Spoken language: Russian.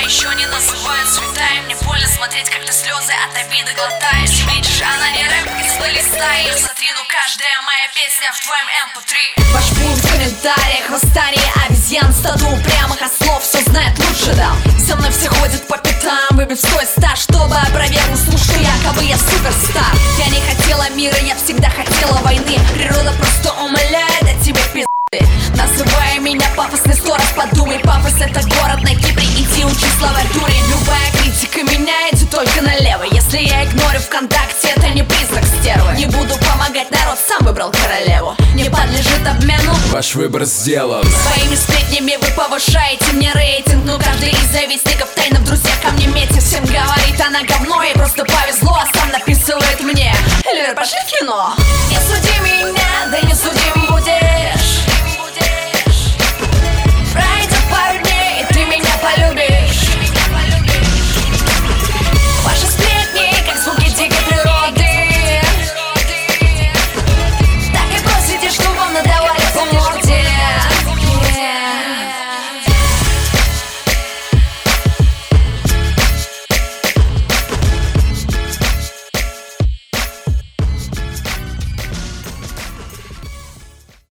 еще не называют цветами. Мне больно смотреть, как ты слезы от обиды глотаешь. Видишь, она не рэп, из плейлиста ее сотрину. Каждая моя песня в твоем MP3. Ваш путь в комментариях, восстание обезьян, стаду упрямых ослов, все знает лучше дал. За мной все ходят по пятам, выбив свой стаж, чтобы опровергнуть слух, что якобы я суперстар. Я не хотела мира, я всегда хотела войны. Природа просто умоляет, а тебе пизды. Называй меня пафосный, сто раз подумай. Пафос — это город на Кипре, иди учи словарь-дури. Любая критика меня идет только налево. Если я игнорю ВКонтакте, это не признак стервы. Не буду помогать, народ сам выбрал королеву. Не подлежит обмену, ваш выбор сделан. Своими сплетнями вы повышаете мне рейтинг. Но каждый из завистников тайно в друзьях ко мне метит. Всем говорит, она говно, ей просто повезло, а сам написывает мне: Эльвир, пошли в кино.